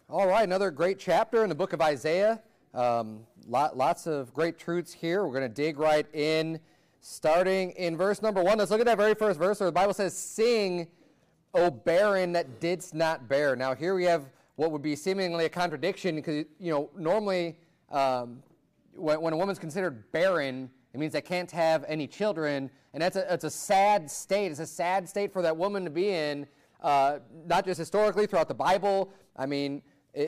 All right, another great chapter in the book of Isaiah. Lots of great truths here. We're going to dig right in, starting in verse number 1. Let's look at that very first verse where the Bible says, "Sing, O barren that didst not bear." Now here we have what would be seemingly a contradiction, because normally when a woman's considered barren, it means they can't have any children, and it's a sad state. It's a sad state for that woman to be in, not just historically throughout the Bible. I mean,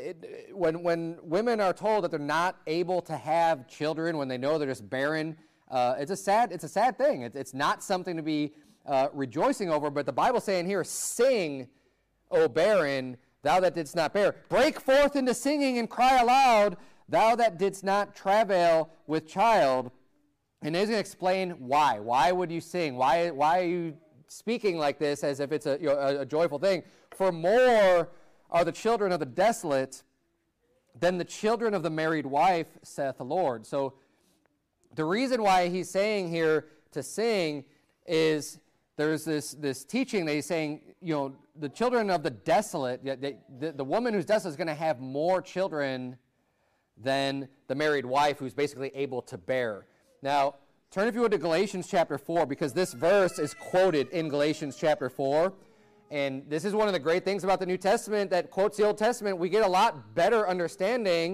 when women are told that they're not able to have children, when they know they're just barren, it's a sad thing. It's not something to be rejoicing over. But the Bible's saying here, "Sing, O barren, thou that didst not bear. Break forth into singing and cry aloud, thou that didst not travail with child." And he's going to explain why. Why would you sing? Why are you speaking like this as if it's a joyful thing? "For more are the children of the desolate than the children of the married wife, saith the Lord." So the reason why he's saying here to sing is there's this teaching that he's saying, the children of the desolate, the woman who's desolate is going to have more children than the married wife who's basically able to bear. Now, turn if you would to Galatians chapter 4, because this verse is quoted in Galatians chapter 4. And this is one of the great things about the New Testament that quotes the Old Testament. We get a lot better understanding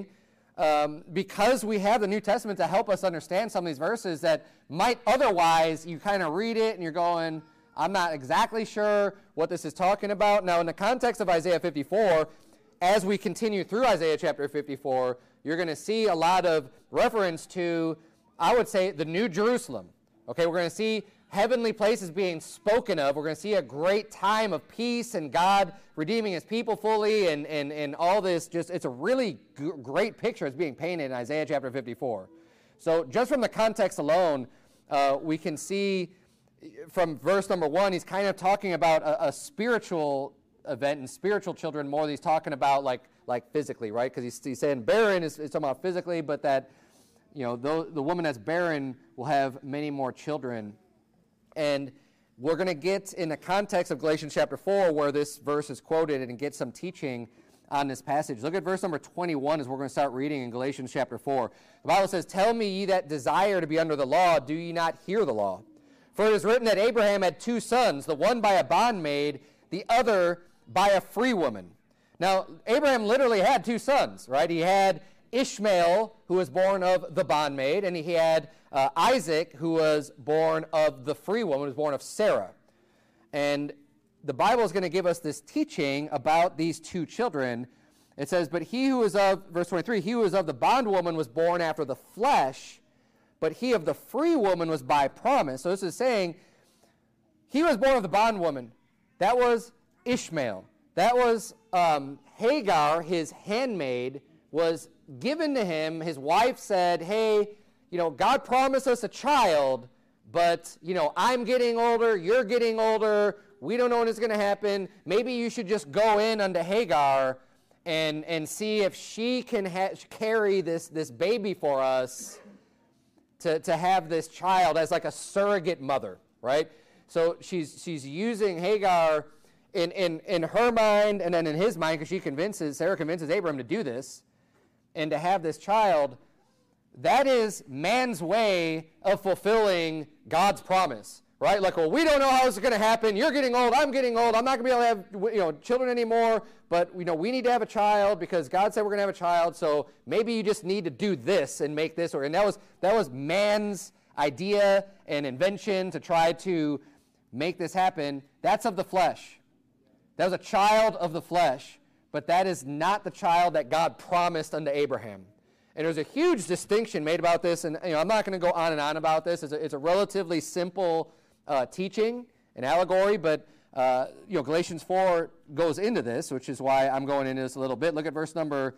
because we have the New Testament to help us understand some of these verses that might otherwise, you kind of read it and you're going, I'm not exactly sure what this is talking about. Now, in the context of Isaiah 54, as we continue through Isaiah chapter 54, you're going to see a lot of reference to, I would say, the New Jerusalem. Okay, we're going to see heavenly places being spoken of. We're going to see a great time of peace and God redeeming his people fully and all this. It's a really great picture that's being painted in Isaiah chapter 54. So just from the context alone, we can see from verse number 1, he's kind of talking about a spiritual event and spiritual children more than he's talking about like physically, right? Because he's saying barren is talking about physically, but that the woman that's barren will have many more children. And we're going to get in the context of Galatians chapter 4 where this verse is quoted and get some teaching on this passage. Look at verse number 21 as we're going to start reading in Galatians chapter 4. The Bible says, "Tell me, ye that desire to be under the law, do ye not hear the law? For it is written that Abraham had 2 sons, the one by a bondmaid, the other by a free woman." Now, Abraham literally had 2 sons, right? He had Ishmael, who was born of the bondmaid, and he had Isaac, who was born of the free woman, who was born of Sarah. And the Bible is going to give us this teaching about these 2 children. It says, "But he who is of," verse 23, "he who is of the bondwoman was born after the flesh, but he of the free woman was by promise." So this is saying, he was born of the bondwoman. That was Ishmael. That was Hagar, his handmaid, was given to him. His wife said, "Hey, God promised us a child, but, I'm getting older, you're getting older, we don't know when it's going to happen. Maybe you should just go in unto Hagar and see if she can carry this baby for us to have this child as like a surrogate mother," right? So she's using Hagar in her mind and then in his mind, because Sarah convinces Abraham to do this and to have this child. That is man's way of fulfilling God's promise, right? Like, well, we don't know how this is going to happen. You're getting old. I'm getting old. I'm not going to be able to have children anymore. But we need to have a child because God said we're going to have a child. So maybe you just need to do this and make this. And that was man's idea and invention to try to make this happen. That's of the flesh. That was a child of the flesh. But that is not the child that God promised unto Abraham. And there's a huge distinction made about this, and I'm not going to go on and on about this. It's a relatively simple teaching, an allegory, but Galatians 4 goes into this, which is why I'm going into this a little bit. Look at verse number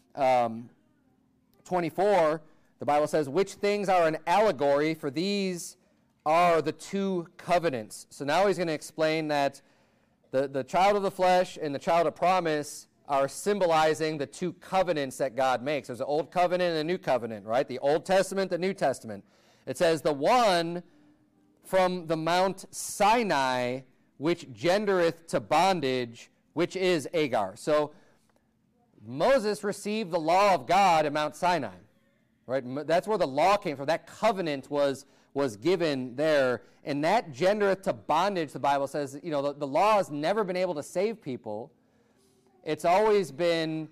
24. The Bible says, "Which things are an allegory, for these are the 2 covenants." So now he's going to explain that the child of the flesh and the child of promise are symbolizing the 2 covenants that God makes. There's an old covenant and a new covenant, right? The Old Testament, the New Testament. It says, "The one from the Mount Sinai, which gendereth to bondage, which is Agar." So Moses received the law of God at Mount Sinai, right? That's where the law came from. That covenant was given there, and that gendereth to bondage, the Bible says. The law has never been able to save people. It's always been,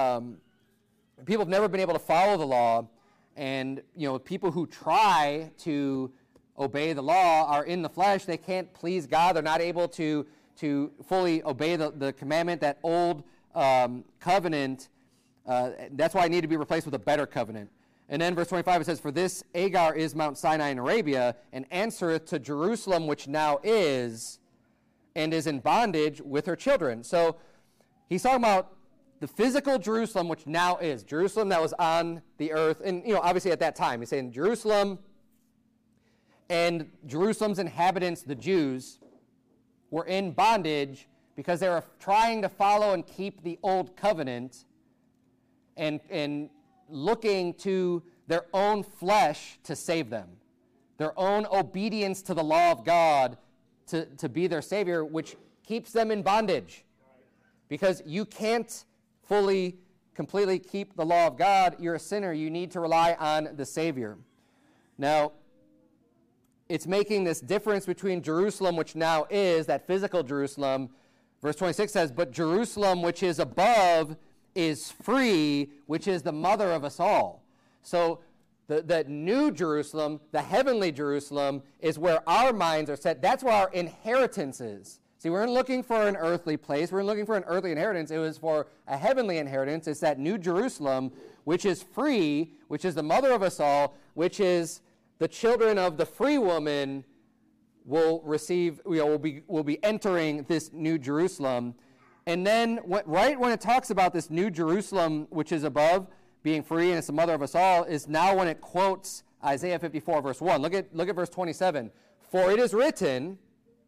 people have never been able to follow the law, and, people who try to obey the law are in the flesh. They can't please God. They're not able to fully obey the commandment, that old covenant. That's why it needed to be replaced with a better covenant. And then verse 25, it says, "For this Agar is Mount Sinai in Arabia, and answereth to Jerusalem, which now is, and is in bondage with her children." So he's talking about the physical Jerusalem, which now is. Jerusalem that was on the earth. And, obviously at that time, he's saying Jerusalem and Jerusalem's inhabitants, the Jews, were in bondage because they were trying to follow and keep the old covenant and looking to their own flesh to save them, their own obedience to the law of God to be their Savior, which keeps them in bondage. Because you can't fully, completely keep the law of God. You're a sinner. You need to rely on the Savior. Now, it's making this difference between Jerusalem, which now is, that physical Jerusalem. Verse 26 says, "But Jerusalem, which is above, is free, which is the mother of us all." So the new Jerusalem, the heavenly Jerusalem, is where our minds are set. That's where our inheritance is. See, we weren't looking for an earthly place. We weren't looking for an earthly inheritance. It was for a heavenly inheritance. It's that new Jerusalem, which is free, which is the mother of us all, which is the children of the free woman will receive, will be entering this new Jerusalem. And then, right when it talks about this new Jerusalem, which is above, being free, and it's the mother of us all, is now when it quotes Isaiah 54, verse 1. Look at verse 27. "For it is written,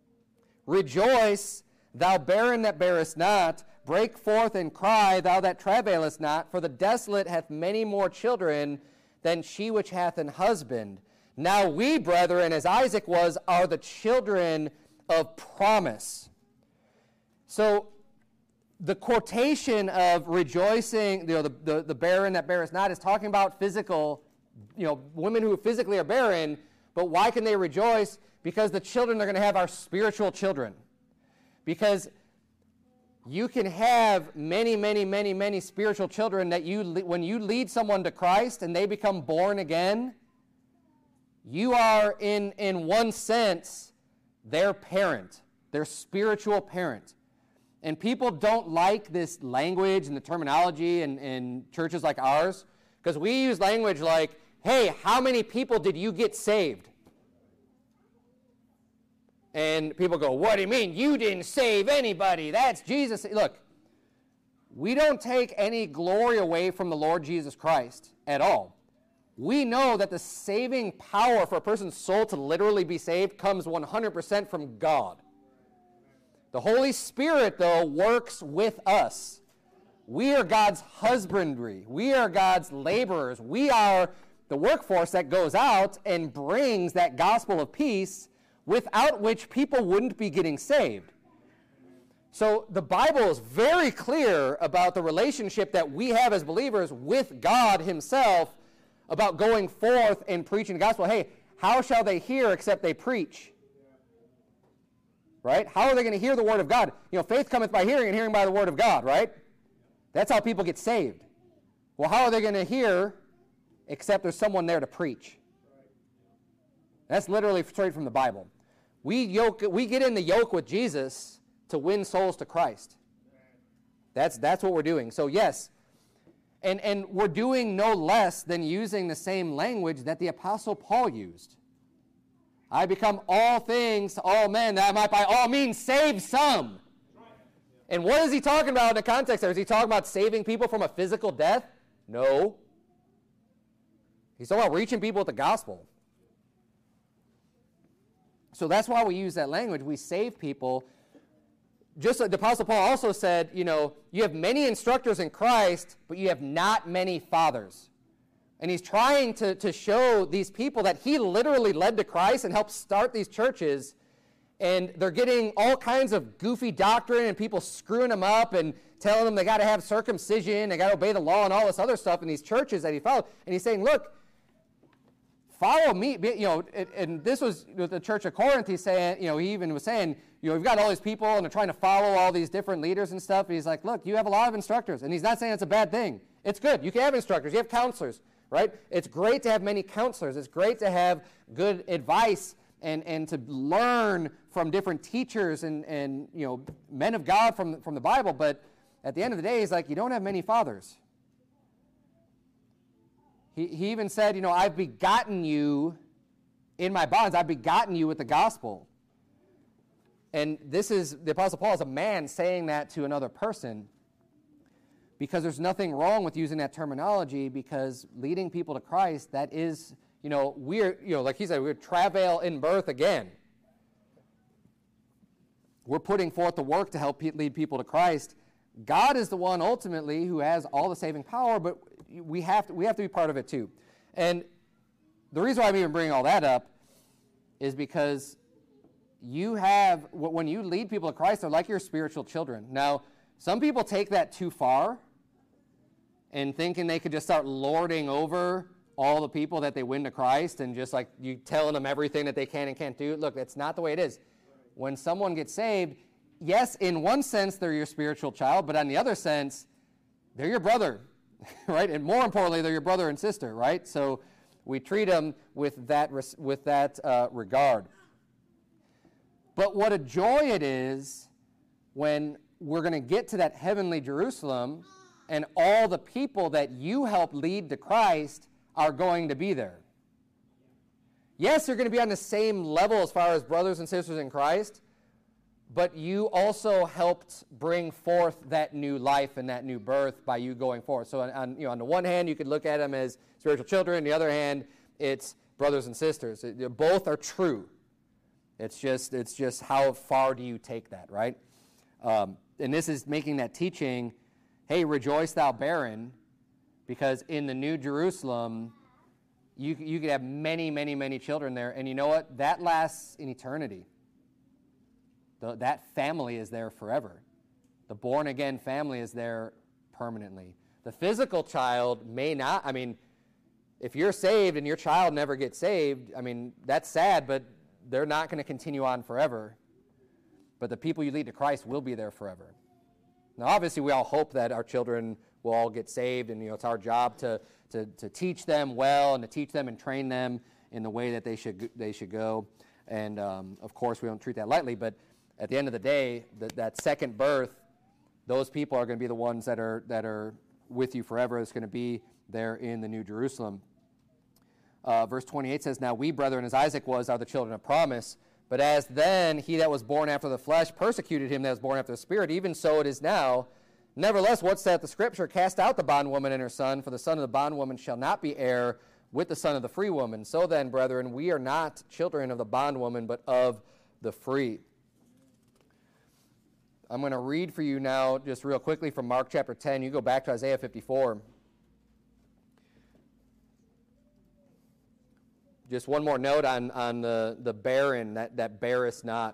Rejoice, thou barren that bearest not. Break forth and cry, thou that travailest not. For the desolate hath many more children than she which hath an husband. Now we, brethren, as Isaac was, are the children of promise." So the quotation of rejoicing, the barren that bearest not, is talking about physical, women who physically are barren. But why can they rejoice? Because the children they're going to have are spiritual children. Because you can have many, many, many, many spiritual children that when you lead someone to Christ and they become born again, you are, in one sense, their parent, their spiritual parent. And people don't like this language and the terminology in churches like ours, because we use language like, "Hey, how many people did you get saved?" And people go, "What do you mean? You didn't save anybody. That's Jesus." Look, we don't take any glory away from the Lord Jesus Christ at all. We know that the saving power for a person's soul to literally be saved comes 100% from God. The Holy Spirit, though, works with us. We are God's husbandry. We are God's laborers. We are the workforce that goes out and brings that gospel of peace, without which people wouldn't be getting saved. So the Bible is very clear about the relationship that we have as believers with God himself, about going forth and preaching the gospel. Hey, how shall they hear except they preach? Right? How are they going to hear the word of God? Faith cometh by hearing, and hearing by the word of God, right? That's how people get saved. Well, how are they going to hear except there's someone there to preach? That's literally straight from the Bible. We get in the yoke with Jesus to win souls to Christ. That's what we're doing. So yes, and we're doing no less than using the same language that the Apostle Paul used. "I become all things to all men, that I might by all means save some." And what is he talking about in the context there? Is he talking about saving people from a physical death? No. He's talking about reaching people with the gospel. So that's why we use that language. We save people. Just like the Apostle Paul also said, you have many instructors in Christ, but you have not many fathers. And he's trying to show these people that he literally led to Christ and helped start these churches. and they're getting all kinds of goofy doctrine and people screwing them up and telling them they got to have circumcision, they got to obey the law and all this other stuff in these churches that he followed. And he's saying, look, follow me. And this was the church of Corinth. He's saying, he even was saying, we've got all these people and they're trying to follow all these different leaders and stuff. And he's like, look, you have a lot of instructors. And he's not saying it's a bad thing. It's good. You can have instructors. You have counselors, right? It's great to have many counselors. It's great to have good advice and to learn from different teachers and men of God from the Bible. But at the end of the day, he's like, you don't have many fathers. He even said, I've begotten you in my bonds. I've begotten you with the gospel. And this is, the Apostle Paul is a man saying that to another person, because there's nothing wrong with using that terminology, because leading people to Christ, that is, we're, like he said, we're travail in birth again. We're putting forth the work to help lead people to Christ. God is the one ultimately who has all the saving power, but we have to be part of it too. And the reason why I'm even bringing all that up is because when you lead people to Christ, they're like your spiritual children. Now, some people take that too far and thinking they could just start lording over all the people that they win to Christ and just like you telling them everything that they can and can't do. Look, that's not the way it is. When someone gets saved, yes, in one sense, they're your spiritual child, but on the other sense, they're your brother, right? And more importantly, they're your brother and sister, right? So we treat them with that regard. But what a joy it is when we're going to get to that heavenly Jerusalem and all the people that you help lead to Christ are going to be there. Yes, you're going to be on the same level as far as brothers and sisters in Christ, but you also helped bring forth that new life and that new birth by you going forth. So on the one hand, you could look at them as spiritual children. On the other hand, it's brothers and sisters. Both are true. It's just how far do you take that, right? And this is making that teaching, hey, rejoice thou barren, because in the New Jerusalem, you could have many, many, many children there. And you know what? That lasts in eternity. That family is there forever. The born-again family is there permanently. The physical child may not. I mean, if you're saved and your child never gets saved, I mean, that's sad, but they're not going to continue on forever. But the people you lead to Christ will be there forever. Now, obviously, we all hope that our children will all get saved, and it's our job to teach them well and to teach them and train them in the way that they should go. And of course, we don't treat that lightly. But at the end of the day, that second birth, those people are going to be the ones that are with you forever. It's going to be there in the New Jerusalem. Verse 28 says, "Now we, brethren, as Isaac was, are the children of promise. But as then he that was born after the flesh persecuted him that was born after the Spirit, even so it is now. Nevertheless, what saith the Scripture? Cast out the bondwoman and her son, for the son of the bondwoman shall not be heir with the son of the free woman. So then, brethren, we are not children of the bondwoman, but of the free." I'm going to read for you now, just real quickly, from Mark chapter 10. You go back to Isaiah 54. Just one more note on the barren, that bearest not.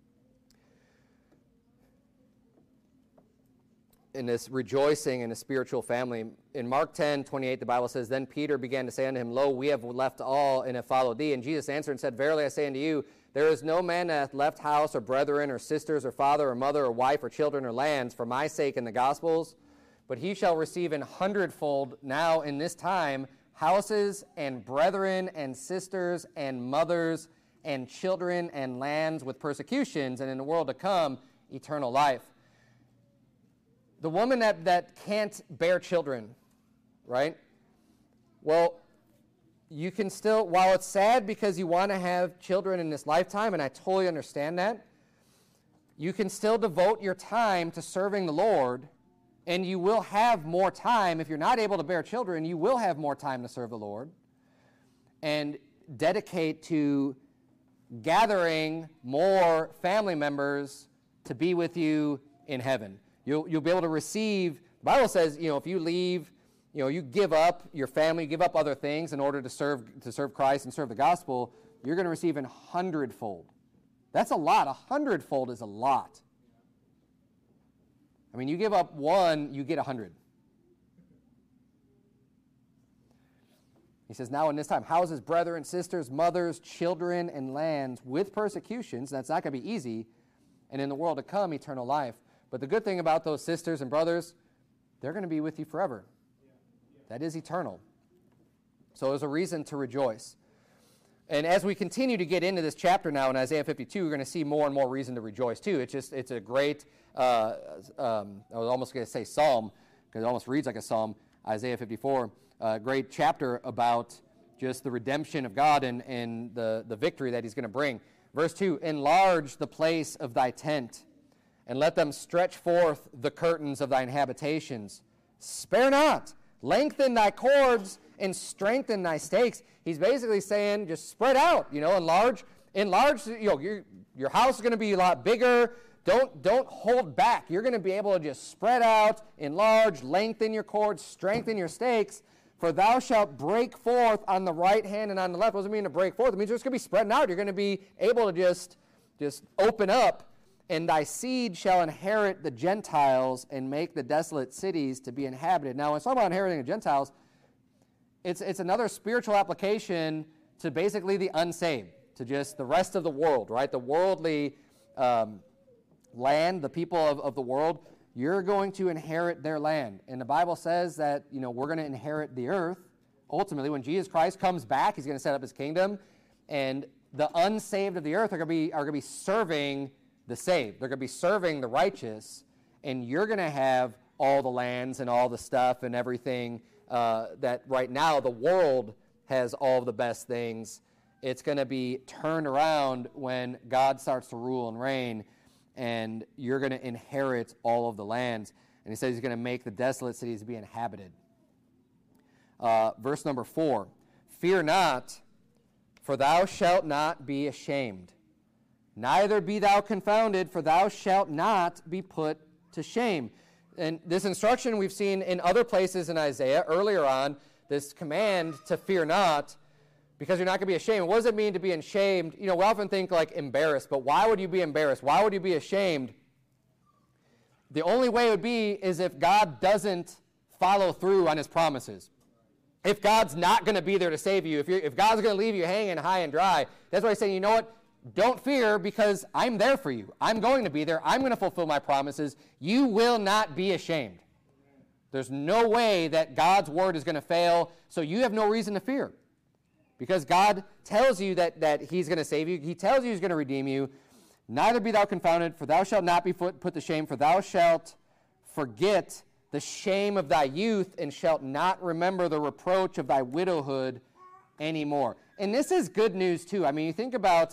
In this rejoicing in a spiritual family. In Mark 10:28, the Bible says, "Then Peter began to say unto him, Lo, we have left all and have followed thee. And Jesus answered and said, Verily I say unto you, there is no man that hath left house or brethren or sisters or father or mother or wife or children or lands for my sake in the Gospels, but he shall receive an hundredfold now in this time houses and brethren and sisters and mothers and children and lands with persecutions, and in the world to come eternal life." The woman that can't bear children, right? Well, you can still, while it's sad because you want to have children in this lifetime, and I totally understand that, you can still devote your time to serving the Lord, and you will have more time. If you're not able to bear children, you will have more time to serve the Lord and dedicate to gathering more family members to be with you in heaven. You'll be able to receive. The Bible says, if you leave, you give up your family, give up other things in order to serve Christ and serve the gospel, you're going to receive an hundredfold. That's a lot. 100-fold is a lot. I mean, you give up 1, you get 100. He says, now in this time, houses, brethren, sisters, mothers, children, and lands with persecutions. That's not going to be easy. And in the world to come, eternal life. But the good thing about those sisters and brothers, they're going to be with you forever. That is eternal. So there's a reason to rejoice. And as we continue to get into this chapter now in Isaiah 52, we're going to see more and more reason to rejoice too. It's a great, I was almost going to say psalm, because it almost reads like a psalm, Isaiah 54. Great chapter about just the redemption of God and the victory that he's going to bring. Verse 2, enlarge the place of thy tent, and let them stretch forth the curtains of thine habitations. Spare not, lengthen thy cords, and strengthen thy stakes. He's basically saying, just spread out, enlarge. Your house is going to be a lot bigger. Don't hold back. You're going to be able to just spread out, enlarge, lengthen your cords, strengthen your stakes. For thou shalt break forth on the right hand and on the left. What does it mean to break forth? It means you're just going to be spreading out. You're going to be able to just open up. And thy seed shall inherit the Gentiles and make the desolate cities to be inhabited. Now, when it's talking about inheriting the Gentiles, it's another spiritual application to basically the unsaved, to just the rest of the world, right? The worldly land, the people of the world. You're going to inherit their land. And the Bible says that, we're going to inherit the earth. Ultimately, when Jesus Christ comes back, he's going to set up his kingdom. And the unsaved of the earth are going to be serving the saved. They're going to be serving the righteous. And you're going to have all the lands and all the stuff and everything that right now the world has all of the best things. It's going to be turned around when God starts to rule and reign. And you're going to inherit all of the lands. And he says he's going to make the desolate cities be inhabited. Verse number 4, fear not, for thou shalt not be ashamed. Neither be thou confounded, for thou shalt not be put to shame. And this instruction we've seen in other places in Isaiah earlier on, this command to fear not, because you're not going to be ashamed. What does it mean to be ashamed? We often think like embarrassed, but why would you be embarrassed? Why would you be ashamed? The only way it would be is if God doesn't follow through on his promises. If God's not going to be there to save you, if God's going to leave you hanging high and dry, that's why he's saying, you know what? Don't fear, because I'm there for you. I'm going to be there. I'm going to fulfill my promises. You will not be ashamed. There's no way that God's word is going to fail, so you have no reason to fear. Because God tells you that he's going to save you. He tells you he's going to redeem you. Neither be thou confounded, for thou shalt not be put to shame, for thou shalt forget the shame of thy youth, and shalt not remember the reproach of thy widowhood anymore. And this is good news too. I mean, you think about,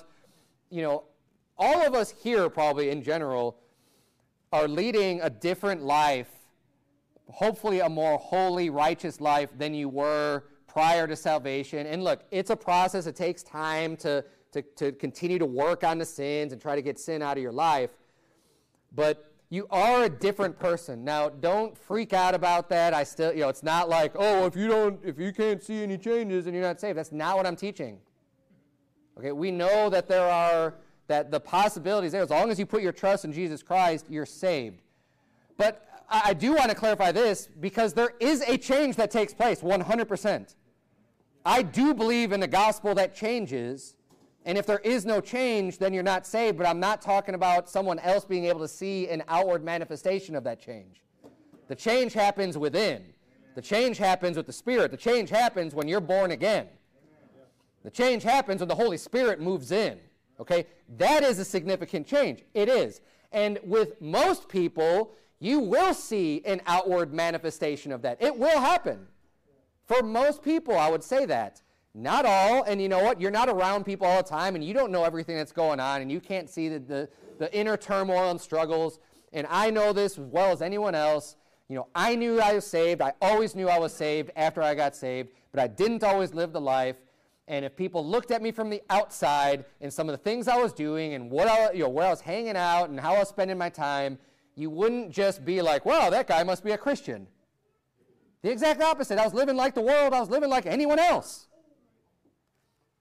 all of us here probably in general are leading a different life, hopefully a more holy, righteous life than you were prior to salvation. And look, it's a process. It takes time to continue to work on the sins and try to get sin out of your life. But you are a different person. Now, don't freak out about that. It's not like, if you can't see any changes, then you're not saved. That's not what I'm teaching. Okay, we know that that the possibilities there. As long as you put your trust in Jesus Christ, you're saved. But I do want to clarify this, because there is a change that takes place, 100%. I do believe in a gospel that changes, and if there is no change, then you're not saved, but I'm not talking about someone else being able to see an outward manifestation of that change. The change happens within. The change happens with the Spirit. The change happens when you're born again. The change happens when the Holy Spirit moves in. Okay? That is a significant change. It is. And with most people, you will see an outward manifestation of that. It will happen. For most people, I would say that. Not all, and you know what? You're not around people all the time, and you don't know everything that's going on, and you can't see the inner turmoil and struggles. And I know this as well as anyone else. I knew I was saved. I always knew I was saved after I got saved, but I didn't always live the life. And if people looked at me from the outside and some of the things I was doing and where I was hanging out and how I was spending my time, you wouldn't just be like, wow, that guy must be a Christian. The exact opposite. I was living like the world. I was living like anyone else.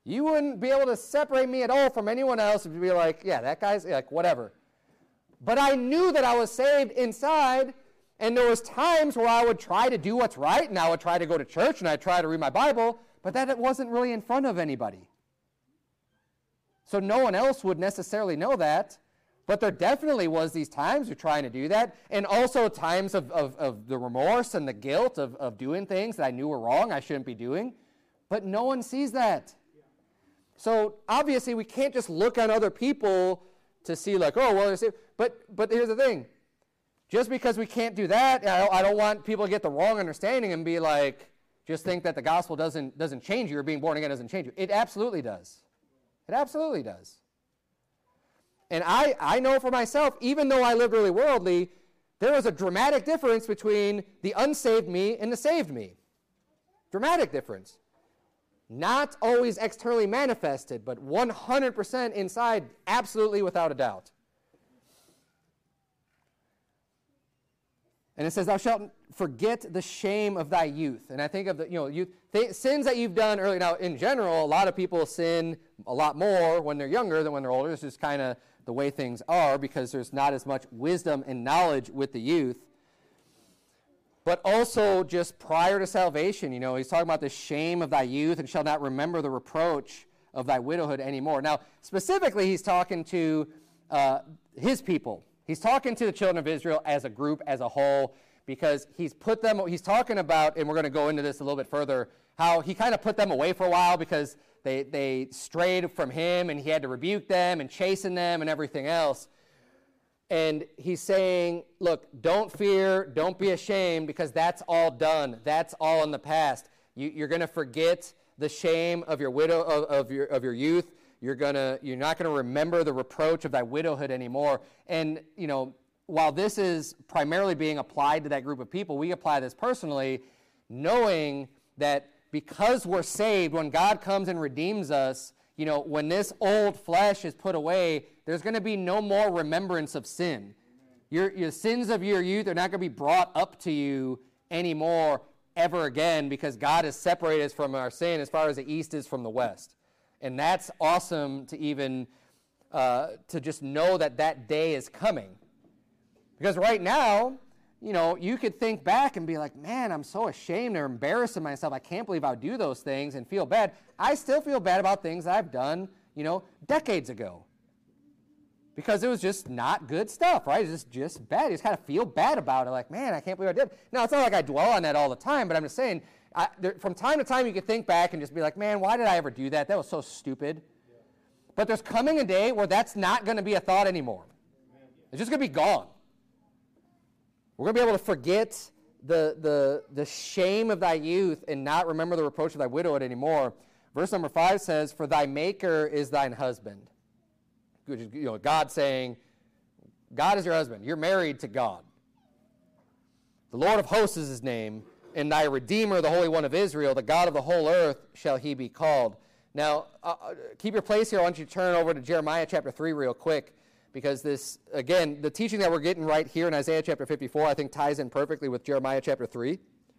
You wouldn't be able to separate me at all from anyone else and be like, yeah, that guy's like whatever. But I knew that I was saved inside, and there was times where I would try to do what's right, and I would try to go to church, and I'd try to read my Bible, but that it wasn't really in front of anybody. So no one else would necessarily know that, but there definitely was these times of trying to do that, and also times of the remorse and the guilt of doing things that I knew were wrong, I shouldn't be doing, but no one sees that. So obviously we can't just look on other people to see like, oh, well, but here's the thing. Just because we can't do that, I don't want people to get the wrong understanding and be like, just think that the gospel doesn't change you or being born again doesn't change you. It absolutely does. It absolutely does. And I know for myself, even though I lived really worldly, there was a dramatic difference between the unsaved me and the saved me. Dramatic difference. Not always externally manifested, but 100% inside, absolutely without a doubt. And it says, thou shalt forget the shame of thy youth. And I think of the youth sins that you've done early. Now, in general, a lot of people sin a lot more when they're younger than when they're older. It's just kind of the way things are because there's not as much wisdom and knowledge with the youth. But also just prior to salvation, he's talking about the shame of thy youth and shall not remember the reproach of thy widowhood anymore. Now, specifically, he's talking to his people. He's talking to the children of Israel as a group, as a whole, because he's talking about, and we're going to go into this a little bit further, how he kind of put them away for a while because they strayed from him and he had to rebuke them and chasten them and everything else. And he's saying, look, don't fear, don't be ashamed, because that's all done. That's all in the past. You're going to forget the shame of your widow of your youth. You're not going to remember the reproach of thy widowhood anymore. And while this is primarily being applied to that group of people, we apply this personally, knowing that because we're saved, when God comes and redeems us, when this old flesh is put away, there's going to be no more remembrance of sin. Your sins of your youth are not going to be brought up to you anymore ever again, because God has separated us from our sin as far as the east is from the west. And that's awesome to even to just know that day is coming. Because right now, you could think back and be like, man, I'm so ashamed or embarrassed of myself. I can't believe I would do those things and feel bad. I still feel bad about things that I've done, decades ago. Because it was just not good stuff, right? It's just bad. You just kind of feel bad about it. Like, man, I can't believe I did. Now, it's not like I dwell on that all the time, but I'm just saying, from time to time, you could think back and just be like, man, why did I ever do that? That was so stupid. Yeah. But there's coming a day where that's not going to be a thought anymore. It's just going to be gone. We're going to be able to forget the shame of thy youth and not remember the reproach of thy widowhood anymore. Verse number 5 says, for thy maker is thine husband. Which is, God saying, God is your husband. You're married to God. The Lord of hosts is his name, and thy Redeemer, the Holy One of Israel, the God of the whole earth, shall he be called. Now, keep your place here. I want you to turn over to Jeremiah chapter 3 real quick, because this, again, the teaching that we're getting right here in Isaiah chapter 54, I think ties in perfectly with Jeremiah chapter 3.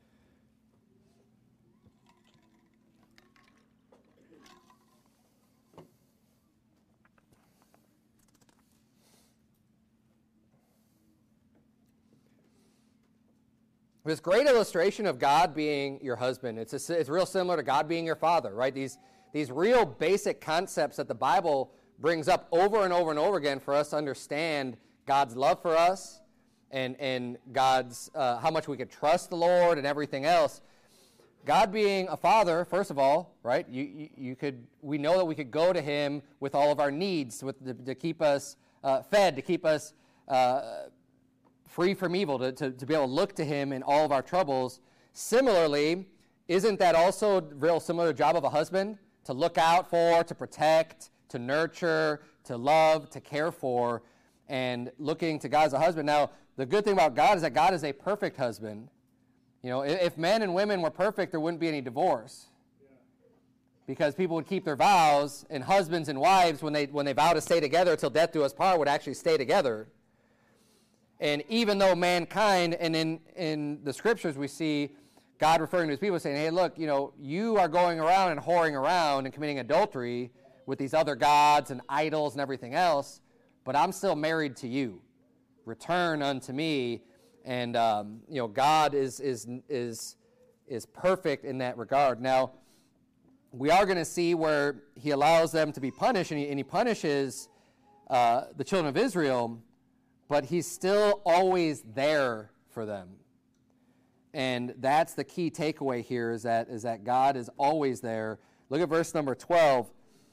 This great illustration of God being your husband, it's real similar to God being your father, right? These real basic concepts that the Bible brings up over and over and over again for us to understand God's love for us and God's how much we could trust the Lord and everything else. God being a father, first of all, right? We know that we could go to him with all of our needs to keep us fed, to keep us free from evil, to be able to look to him in all of our troubles. Similarly, isn't that also a real similar job of a husband? To look out for, to protect, to nurture, to love, to care for, and looking to God as a husband. Now, the good thing about God is that God is a perfect husband. If men and women were perfect, there wouldn't be any divorce. Because people would keep their vows, and husbands and wives, when they vow to stay together till death do us part, would actually stay together. And even though mankind, and in the scriptures we see God referring to his people saying, hey, look, you are going around and whoring around and committing adultery with these other gods and idols and everything else, but I'm still married to you. Return unto me. And, God is perfect in that regard. Now, we are going to see where he allows them to be punished, and he punishes the children of Israel, but he's still always there for them. And that's the key takeaway here is that God is always there. Look at verse number 12.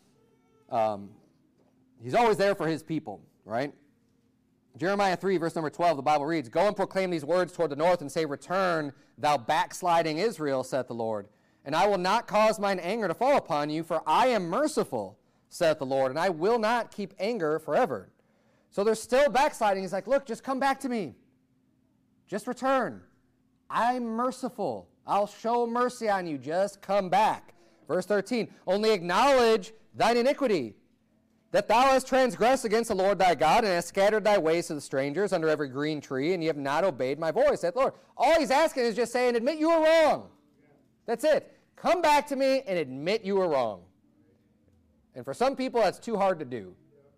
He's always there for his people, right? Jeremiah 3, verse number 12, the Bible reads, Go and proclaim these words toward the north and say, Return, thou backsliding Israel, saith the Lord. And I will not cause mine anger to fall upon you, for I am merciful, saith the Lord, and I will not keep anger forever. So there's still backsliding. He's like, look, just come back to me. Just return. I'm merciful. I'll show mercy on you. Just come back. Verse 13, Only acknowledge thine iniquity, that thou hast transgressed against the Lord thy God, and hast scattered thy ways to the strangers under every green tree, and ye have not obeyed my voice, saith the Lord. All he's asking is just saying, admit you were wrong. That's it. Come back to me and admit you were wrong. And for some people, that's too hard to do.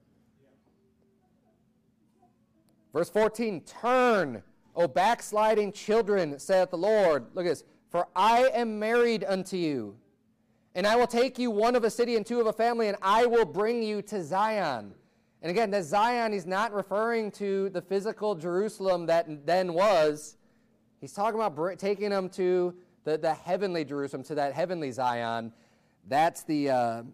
Verse 14, Turn, O backsliding children, saith the Lord. Look at this. For I am married unto you, and I will take you one of a city and two of a family, and I will bring you to Zion. And again, the Zion, he's not referring to the physical Jerusalem that then was. He's talking about taking them to the heavenly Jerusalem, to that heavenly Zion. That's the,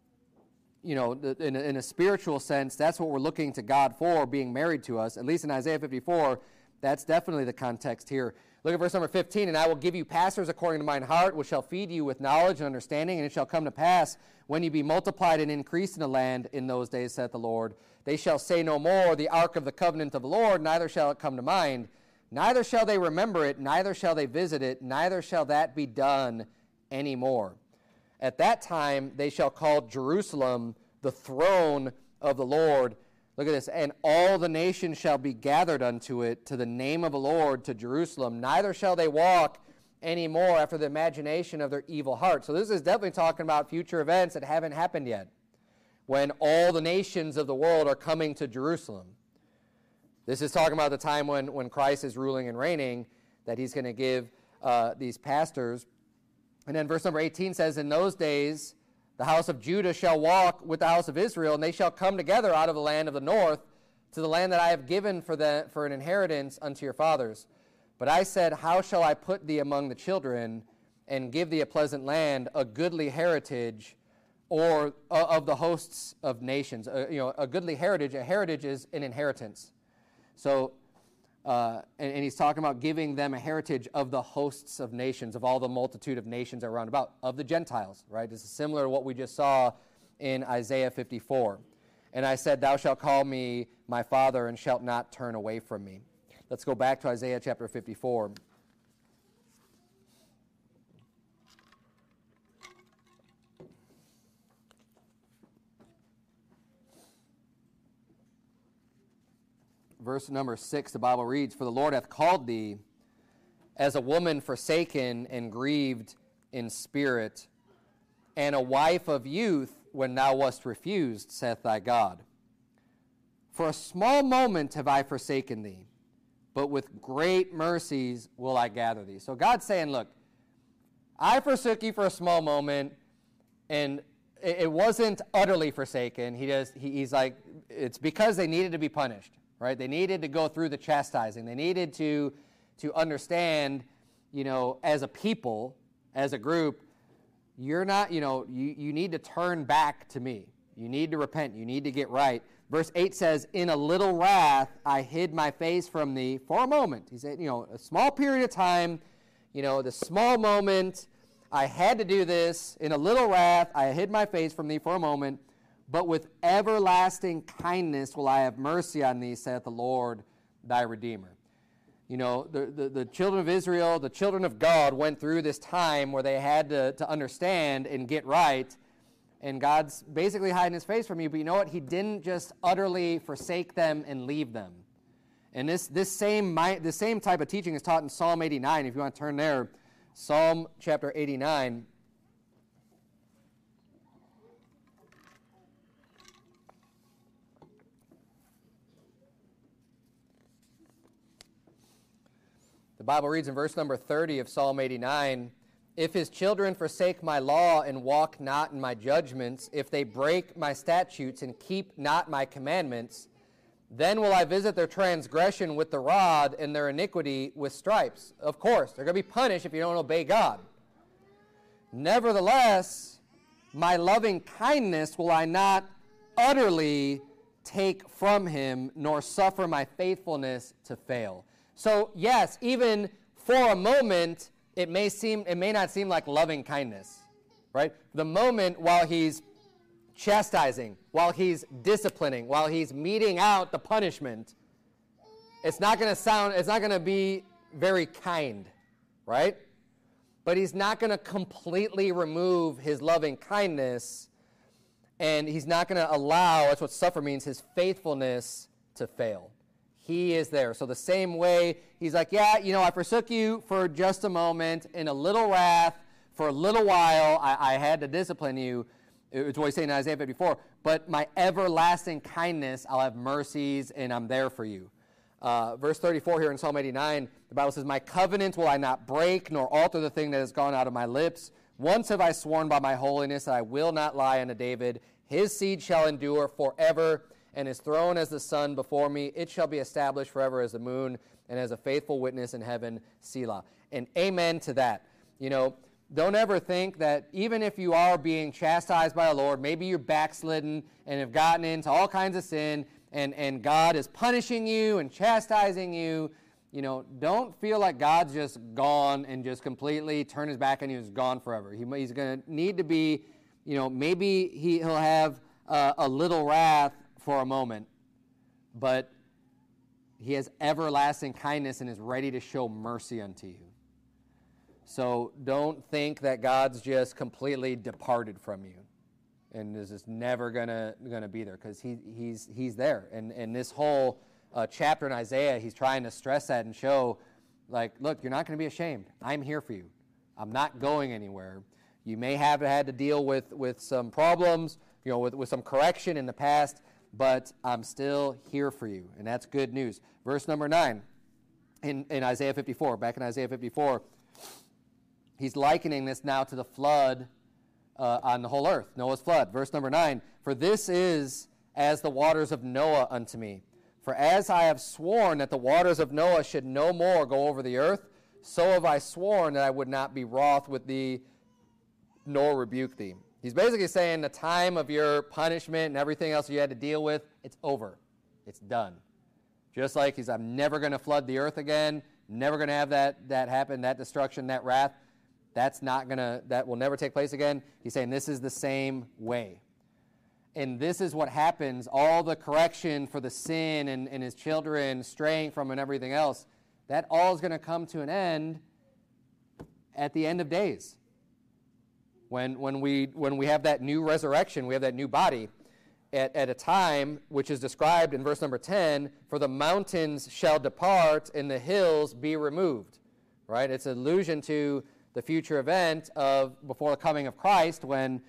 in a spiritual sense, that's what we're looking to God for, being married to us. At least in Isaiah 54, that's definitely the context here. Look at verse number 15. And I will give you pastors according to mine heart, which shall feed you with knowledge and understanding. And it shall come to pass, when you be multiplied and increased in the land in those days, saith the Lord, they shall say no more, the ark of the covenant of the Lord, neither shall it come to mind. Neither shall they remember it, neither shall they visit it, neither shall that be done any more. At that time they shall call Jerusalem the throne of the Lord. Look at this. And all the nations shall be gathered unto it, to the name of the Lord, to Jerusalem. Neither shall they walk any more after the imagination of their evil heart. So this is definitely talking about future events that haven't happened yet, when all the nations of the world are coming to Jerusalem. This is talking about the time when Christ is ruling and reigning, that he's going to give these pastors. And then verse number 18 says, In those days the house of Judah shall walk with the house of Israel, and they shall come together out of the land of the north to the land that I have given for an inheritance unto your fathers. But I said, How shall I put thee among the children, and give thee a pleasant land, a goodly heritage, or of the hosts of nations? A goodly heritage. A heritage is an inheritance. So, and he's talking about giving them a heritage of the hosts of nations, of all the multitude of nations around about, of the Gentiles, right? This is similar to what we just saw in Isaiah 54. And I said, Thou shalt call me my father, and shalt not turn away from me. Let's go back to Isaiah chapter 54. Verse number 6, the Bible reads, For the Lord hath called thee as a woman forsaken and grieved in spirit, and a wife of youth when thou wast refused, saith thy God. For a small moment have I forsaken thee, but with great mercies will I gather thee. So God's saying, look, I forsook you for a small moment, and it wasn't utterly forsaken. He's like, it's because they needed to be punished. Right? They needed to go through the chastising. They needed to understand, as a people, as a group, you're not, you need to turn back to me. You need to repent. You need to get right. Verse 8 says, In a little wrath I hid my face from thee for a moment. He said, a small period of time, the small moment, I had to do this. In a little wrath I hid my face from thee for a moment. But with everlasting kindness will I have mercy on thee, saith the Lord thy Redeemer. The children of Israel, the children of God, went through this time where they had to understand and get right. And God's basically hiding his face from you. But you know what? He didn't just utterly forsake them and leave them. And this same type of teaching is taught in Psalm 89, if you want to turn there. Psalm chapter 89. The Bible reads in verse number 30 of Psalm 89, "If his children forsake my law and walk not in my judgments, if they break my statutes and keep not my commandments, then will I visit their transgression with the rod and their iniquity with stripes." Of course, they're going to be punished if you don't obey God. "Nevertheless, my loving kindness will I not utterly take from him, nor suffer my faithfulness to fail." So yes, even for a moment, it may not seem like loving kindness, right? The moment while he's chastising, while he's disciplining, while he's meting out the punishment, it's not going to be very kind, right? But he's not going to completely remove his loving kindness, and he's not going to allow, that's what suffer means, his faithfulness to fail. He is there. So the same way, he's like, yeah, I forsook you for just a moment, in a little wrath, for a little while, I had to discipline you. It's what he's saying in Isaiah 54. But my everlasting kindness, I'll have mercies, and I'm there for you. Verse 34 here in Psalm 89, the Bible says, "My covenant will I not break, nor alter the thing that has gone out of my lips. Once have I sworn by my holiness that I will not lie unto David. His seed shall endure forever, and his throne as the sun before me. It shall be established forever as the moon, and as a faithful witness in heaven, Selah." And amen to that. Don't ever think that even if you are being chastised by the Lord, maybe you're backslidden and have gotten into all kinds of sin, and God is punishing you and chastising you, don't feel like God's just gone and just completely turned his back on you and is gone forever. He's going to need to be, maybe he'll have a little wrath for a moment, but he has everlasting kindness and is ready to show mercy unto you. So don't think that God's just completely departed from you and is just never gonna be there, because he's there. And this whole chapter in Isaiah, he's trying to stress that and show, like, look, you're not going to be ashamed. I'm here for you. I'm not going anywhere. You may have had to deal with some problems, with some correction in the past, but I'm still here for you, and that's good news. Verse number 9 in Isaiah 54, back in Isaiah 54, he's likening this now to the flood on the whole earth, Noah's flood. Verse number 9, "For this is as the waters of Noah unto me. For as I have sworn that the waters of Noah should no more go over the earth, so have I sworn that I would not be wroth with thee, nor rebuke thee." He's basically saying the time of your punishment and everything else you had to deal with, it's over. It's done. Just like I'm never going to flood the earth again, never going to have that happen, that destruction, that wrath. That will never take place again. He's saying this is the same way. And this is what happens, all the correction for the sin and his children straying from and everything else, that all is going to come to an end at the end of days. When we have that new resurrection, we have that new body, at a time which is described in verse number 10, "For the mountains shall depart and the hills be removed." Right? It's an allusion to the future event of before the coming of Christ, when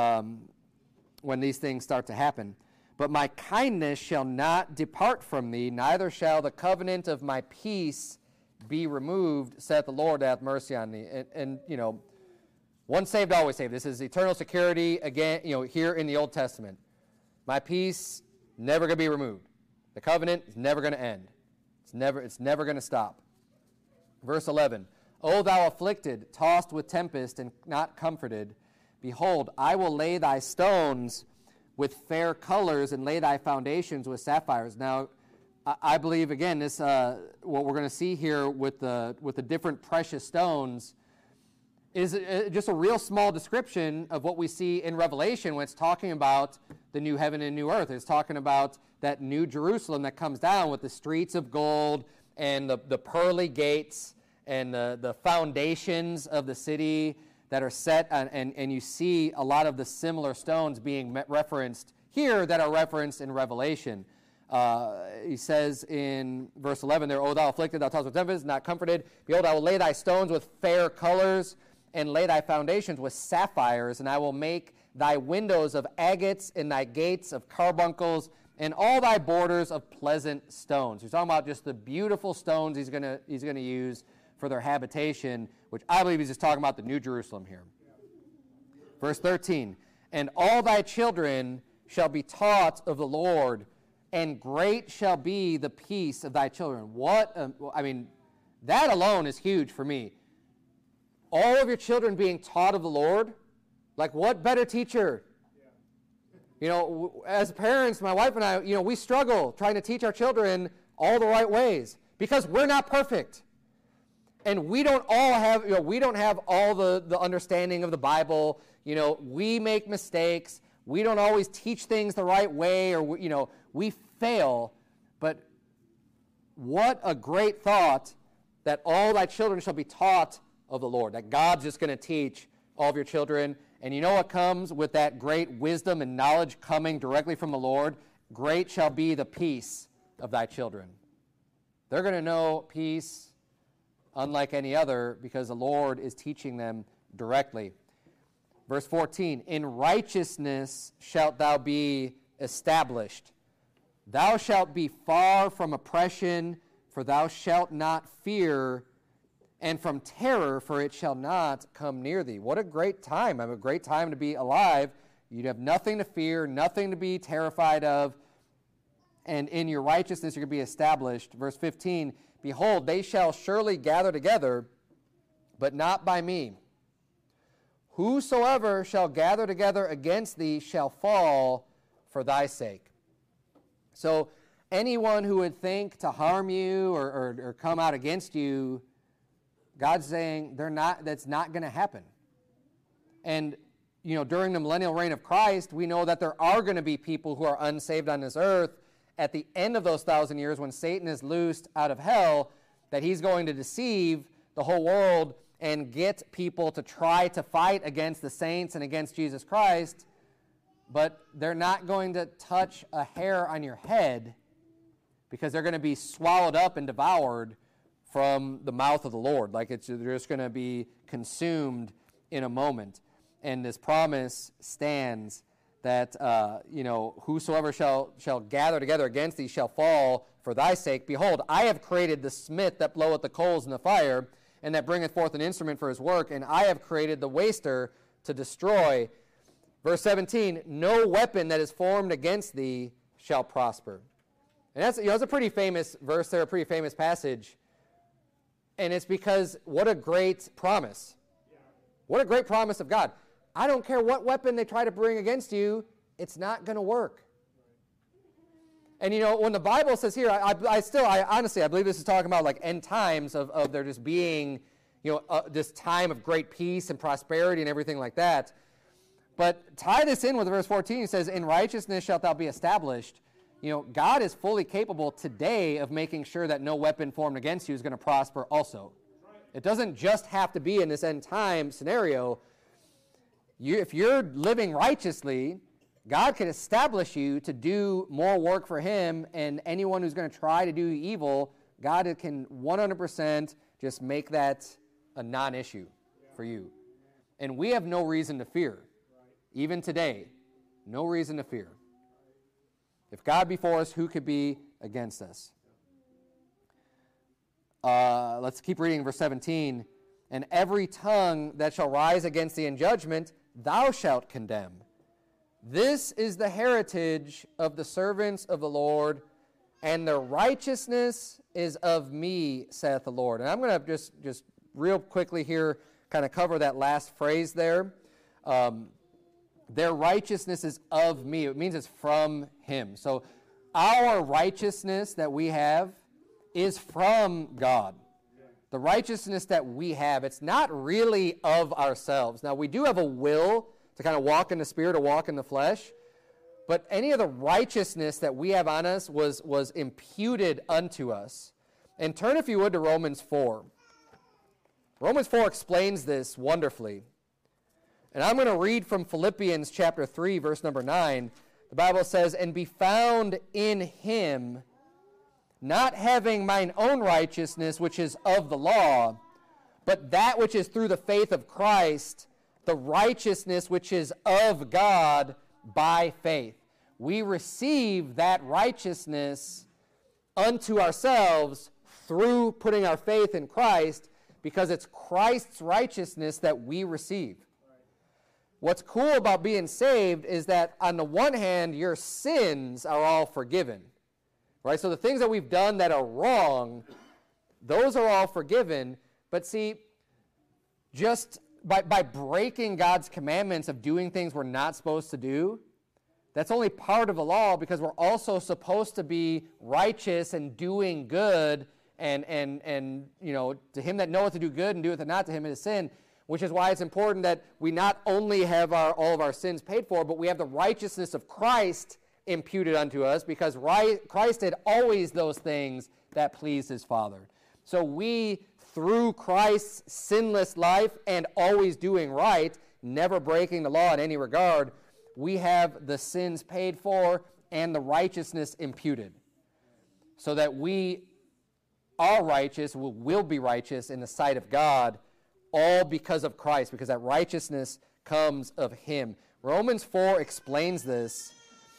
these things start to happen. "But my kindness shall not depart from thee, neither shall the covenant of my peace be removed, saith the Lord that hath mercy on thee." And once saved, always saved. This is eternal security, again, here in the Old Testament. My peace, never going to be removed. The covenant is never going to end. It's never going to stop. Verse 11, "O thou afflicted, tossed with tempest, and not comforted, behold, I will lay thy stones with fair colors, and lay thy foundations with sapphires." Now, I believe, again, this what we're going to see here with the different precious stones is just a real small description of what we see in Revelation when it's talking about the new heaven and new earth. It's talking about that new Jerusalem that comes down with the streets of gold and the pearly gates and the foundations of the city that are set on, and you see a lot of the similar stones being referenced here that are referenced in Revelation. He says in verse 11 there, O thou afflicted, thou tossed with tempest, not comforted. Behold, I will lay thy stones with fair colors, and lay thy foundations with sapphires, and I will make thy windows of agates, and thy gates of carbuncles, and all thy borders of pleasant stones. He's talking about just the beautiful stones he's gonna use for their habitation, which I believe he's just talking about the New Jerusalem here. Verse 13, and all thy children shall be taught of the Lord, and great shall be the peace of thy children. That alone is huge for me. All of your children being taught of the Lord, like what better teacher? You know, as parents, my wife and I, we struggle trying to teach our children all the right ways because we're not perfect. And we don't all have, we don't have all the understanding of the Bible. We make mistakes. We don't always teach things the right way, or, we fail. But what a great thought that all thy children shall be taught of the Lord, that God's just going to teach all of your children. And you know what comes with that great wisdom and knowledge coming directly from the Lord? Great shall be the peace of thy children. They're going to know peace unlike any other because the Lord is teaching them directly. Verse 14, in righteousness shalt thou be established. Thou shalt be far from oppression, for thou shalt not fear, and from terror, for it shall not come near thee. What a great time. A great time to be alive. You'd have nothing to fear, nothing to be terrified of, and in your righteousness you're going to be established. Verse 15, behold, they shall surely gather together, but not by me. Whosoever shall gather together against thee shall fall for thy sake. So anyone who would think to harm you or come out against you, God's saying that's not going to happen. And, during the millennial reign of Christ, we know that there are going to be people who are unsaved on this earth at the end of those 1,000 years when Satan is loosed out of hell, that he's going to deceive the whole world and get people to try to fight against the saints and against Jesus Christ, but they're not going to touch a hair on your head because they're going to be swallowed up and devoured from the mouth of the Lord. Like they're just going to be consumed in a moment. And this promise stands that, whosoever shall gather together against thee shall fall for thy sake. Behold, I have created the smith that bloweth the coals in the fire, and that bringeth forth an instrument for his work, and I have created the waster to destroy. Verse 17, no weapon that is formed against thee shall prosper. And that's a pretty famous verse there, a pretty famous passage. And it's because what a great promise. What a great promise of God. I don't care what weapon they try to bring against you, it's not going to work. And when the Bible says here, I honestly believe this is talking about like end times of there just being, this time of great peace and prosperity and everything like that. But tie this in with verse 14. He says, in righteousness shalt thou be established. God is fully capable today of making sure that no weapon formed against you is going to prosper also. It doesn't just have to be in this end time scenario. If you're living righteously, God can establish you to do more work for him, and anyone who's going to try to do evil, God can 100% just make that a non-issue for you. And we have no reason to fear. Even today, no reason to fear. If God be for us, who could be against us? Let's keep reading verse 17. And every tongue that shall rise against thee in judgment, thou shalt condemn. This is the heritage of the servants of the Lord, and their righteousness is of me, saith the Lord. And I'm going to just real quickly here kind of cover that last phrase there. Their righteousness is of me. It means it's from him. So our righteousness that we have is from God. The righteousness that we have, it's not really of ourselves. Now, we do have a will to kind of walk in the spirit or walk in the flesh, but any of the righteousness that we have on us was imputed unto us. And turn, if you would, to Romans 4. Romans 4 explains this wonderfully. And I'm going to read from Philippians chapter 3, verse number 9. The Bible says, and be found in him, not having mine own righteousness, which is of the law, but that which is through the faith of Christ, the righteousness which is of God by faith. We receive that righteousness unto ourselves through putting our faith in Christ, because it's Christ's righteousness that we receive. What's cool about being saved is that on the one hand, your sins are all forgiven. Right? So the things that we've done that are wrong, those are all forgiven. But see, just by breaking God's commandments of doing things we're not supposed to do, that's only part of the law, because we're also supposed to be righteous and doing good, and you know, to him that knoweth to do good and doeth it not, to him it is sin, which is why it's important that we not only have all of our sins paid for, but we have the righteousness of Christ imputed unto us, because Christ did always those things that pleased his Father. So we, through Christ's sinless life and always doing right, never breaking the law in any regard, we have the sins paid for and the righteousness imputed, so that we are righteous, will be righteous in the sight of God, all because of Christ, because that righteousness comes of him. Romans 4 explains this.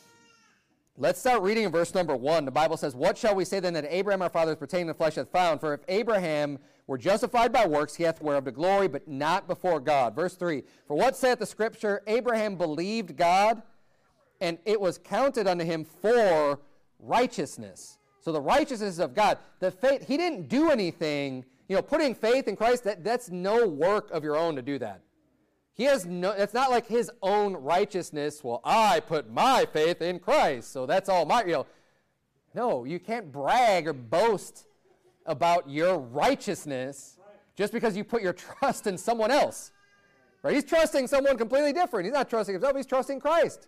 Let's start reading in verse number 1. The Bible says, what shall we say then that Abraham our father pertaining to the flesh hath found? For if Abraham were justified by works, he hath whereof the glory, but not before God. Verse 3, for what saith the Scripture? Abraham believed God, and it was counted unto him for righteousness. So the righteousness of God. The faith, he didn't do anything. You know, putting faith in Christ, that's no work of your own to do that. He has no, it's not like his own righteousness. Well, I put my faith in Christ, so that's all my, you know. No, you can't brag or boast about your righteousness just because you put your trust in someone else. Right? He's trusting someone completely different. He's not trusting himself, he's trusting Christ.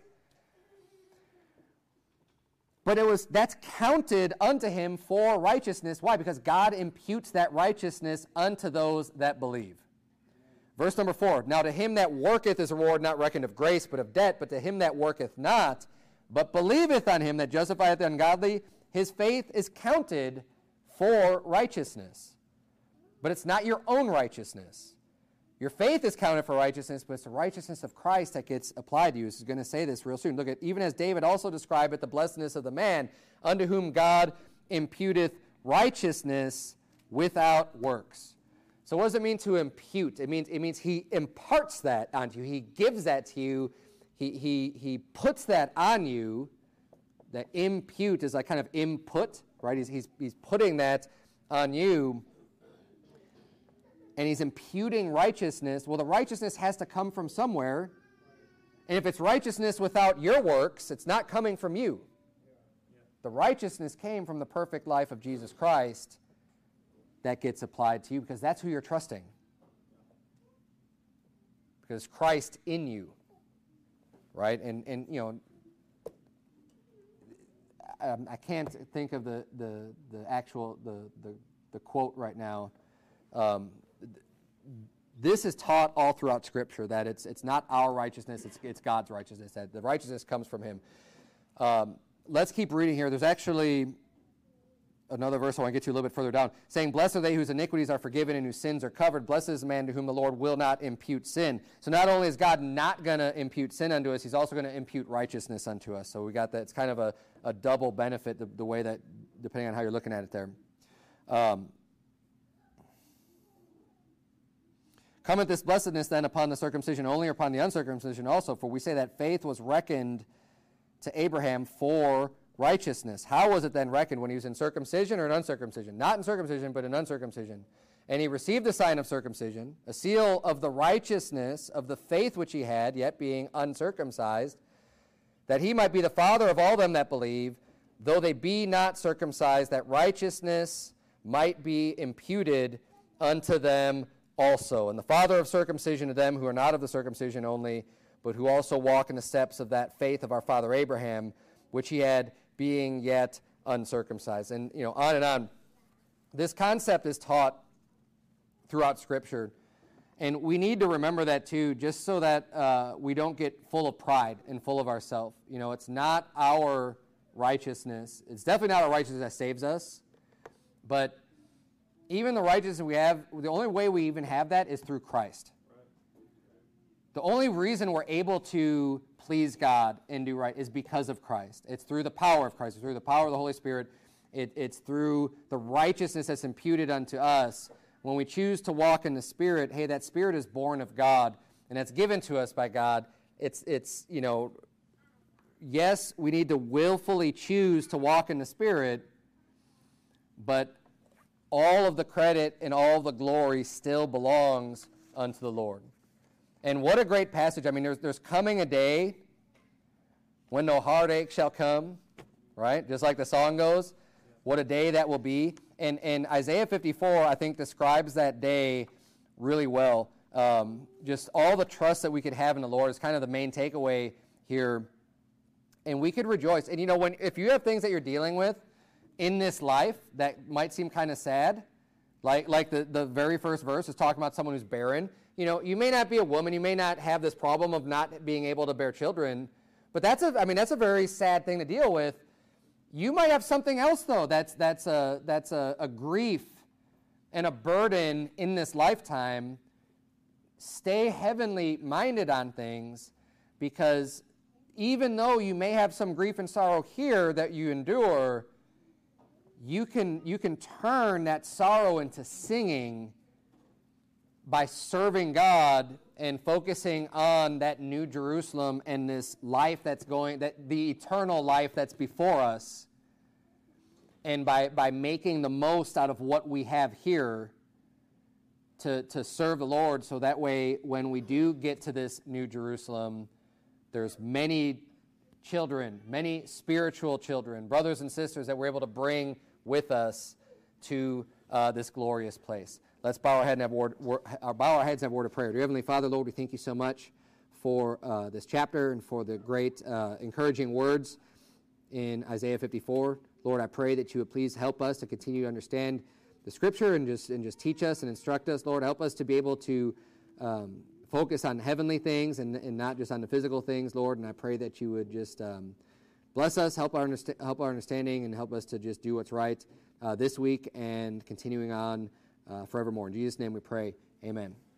But that's counted unto him for righteousness. Why? Because God imputes that righteousness unto those that believe. Verse number 4, now to him that worketh is a reward not reckoned of grace, but of debt. But to him that worketh not, but believeth on him that justifieth the ungodly, his faith is counted for righteousness. But it's not your own righteousness. Your faith is counted for righteousness, but it's the righteousness of Christ that gets applied to you. He's going to say this real soon. Look at, even as David also describeth the blessedness of the man, unto whom God imputeth righteousness without works. So what does it mean to impute? It means he imparts that onto you. He gives that to you. He puts that on you. That impute is like kind of input, right? He's putting that on you. And he's imputing righteousness. Well, the righteousness has to come from somewhere. And if it's righteousness without your works, it's not coming from you. The righteousness came from the perfect life of Jesus Christ. That gets applied to you, because that's who you're trusting. Because Christ in you, right? And you know, I can't think of the actual the quote right now. This is taught all throughout Scripture, that it's not our righteousness, it's God's righteousness. That the righteousness comes from him. Let's keep reading here. There's actually another verse I want to get you a little bit further down, saying, blessed are they whose iniquities are forgiven and whose sins are covered. Blessed is the man to whom the Lord will not impute sin. So not only is God not going to impute sin unto us, he's also going to impute righteousness unto us. So we got that. It's kind of a double benefit, the way that, depending on how you're looking at it there. Cometh this blessedness then upon the circumcision only, or upon the uncircumcision also? For we say that faith was reckoned to Abraham for righteousness. How was it then reckoned? When he was in circumcision or in uncircumcision? Not in circumcision, but in uncircumcision. And he received the sign of circumcision, a seal of the righteousness of the faith which he had, yet being uncircumcised, that he might be the father of all them that believe, though they be not circumcised, that righteousness might be imputed unto them also. And the father of circumcision to them who are not of the circumcision only, but who also walk in the steps of that faith of our father Abraham, which he had being yet uncircumcised. And, you know, on and on. This concept is taught throughout Scripture. And we need to remember that too, just so that we don't get full of pride and full of ourselves. You know, it's not our righteousness. It's definitely not our righteousness that saves us. But even the righteousness we have, the only way we even have that is through Christ. The only reason we're able to please God and do right is because of Christ. It's through the power of Christ. It's through the power of the Holy Spirit. It's through the righteousness that's imputed unto us. When we choose to walk in the Spirit, hey, that Spirit is born of God, and that's given to us by God. It's you know, yes, we need to willfully choose to walk in the Spirit, but all of the credit and all of the glory still belongs unto the Lord. And what a great passage. I mean, there's coming a day when no heartache shall come, right? Just like the song goes. What a day that will be. And Isaiah 54, I think, describes that day really well. Just all the trust that we could have in the Lord is kind of the main takeaway here. And we could rejoice. And, you know, if you have things that you're dealing with in this life that might seem kind of sad, like the very first verse is talking about someone who's barren. You know, you may not be a woman. You may not have this problem of not being able to bear children. But that's a very sad thing to deal with. You might have something else, though, that's a grief and a burden in this lifetime. Stay heavenly minded on things, because even though you may have some grief and sorrow here that you endure, you can turn that sorrow into singing by serving God and focusing on that new Jerusalem and this life the eternal life that's before us, and by making the most out of what we have here to serve the Lord, so that way when we do get to this new Jerusalem, there's many children, many spiritual children, brothers and sisters that we're able to bring with us to this glorious place. Let's bow our heads and have a word of prayer. Dear Heavenly Father, Lord, we thank you so much for this chapter and for the great encouraging words in Isaiah 54. Lord, I pray that you would please help us to continue to understand the Scripture and just teach us and instruct us. Lord, help us to be able to focus on heavenly things and not just on the physical things, Lord. And I pray that you would just bless us, help our understanding, and help us to just do what's right this week and continuing on forevermore. In Jesus' name we pray. Amen.